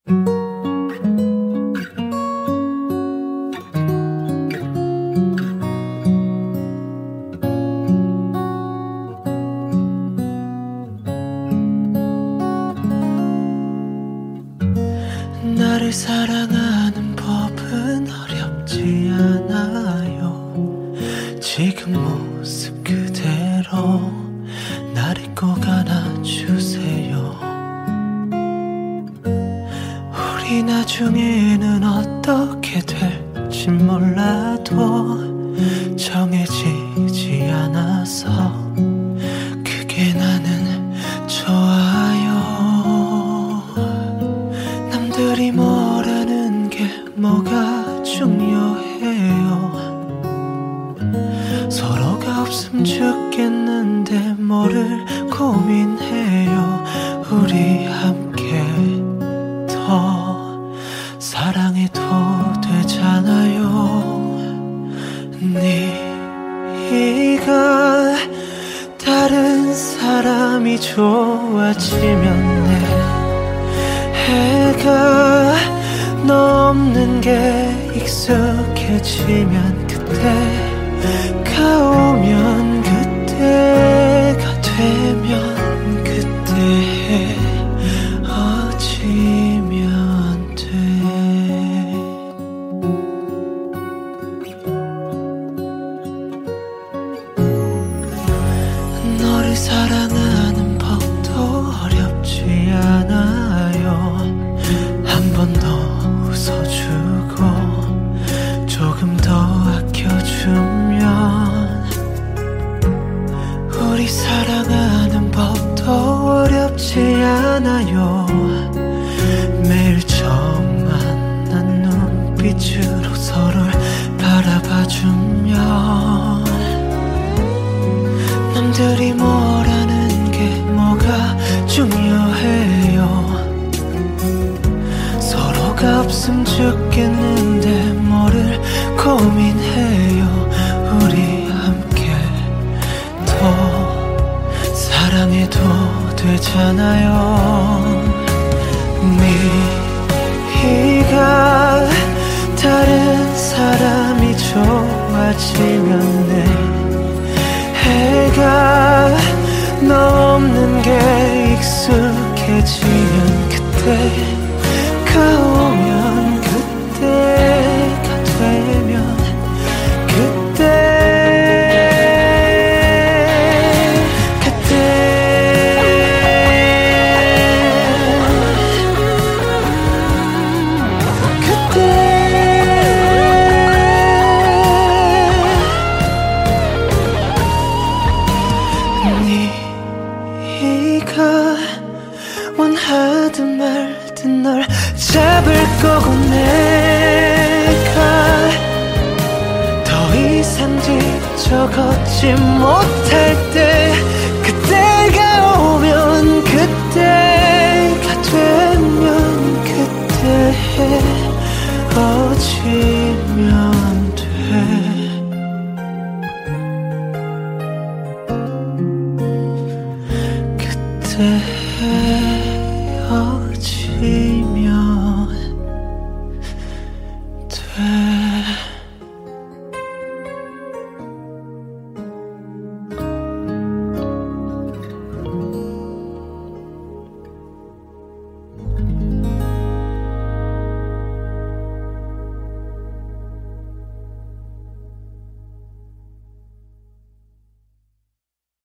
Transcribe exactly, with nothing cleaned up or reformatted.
나를 사랑하는 법은 어렵지 않아요. 지금 모습 그대로 나를 꼭 안아주세요. 우리 나중에는 어떻게 될지 몰라도 정해지지 않아서 그게 나는 좋아요. 남들이 뭐라는 게 뭐가 중요해요. 서로가 없음 죽겠는데 뭐를 고민해요. 우리 함께 더 사랑해도 되잖아요. 네가 다른 사람이 좋아지면 내 해가 너 없는 게 익숙해지면 그때가 오면 그때가 되면 그때 어지면 돼. 너를 사랑하는 법도 어렵지 않아요. 한 번 더 웃어주고 조금 더 아껴주면 우리 사랑하는 법도 어렵지 않아요. 매일 처음 만난 눈빛으로 서로를 바라봐주면 남들이 뭐라는 게 뭐가 중요해요. 서로가 없음 죽겠는데 뭐를 고민해요. 우리 함께 더 사랑해도 되잖아요. 네가 다른 사람이 좋아지면 내 해가 너 없는 게 익숙해지면 그때가 오면 그때가 되면 그때 네가 원하든 말든 널 잡을 거고 내가 더 이상 지쳐 걷지 못할 때 그때가 오면 그때가 되면 그때 어지면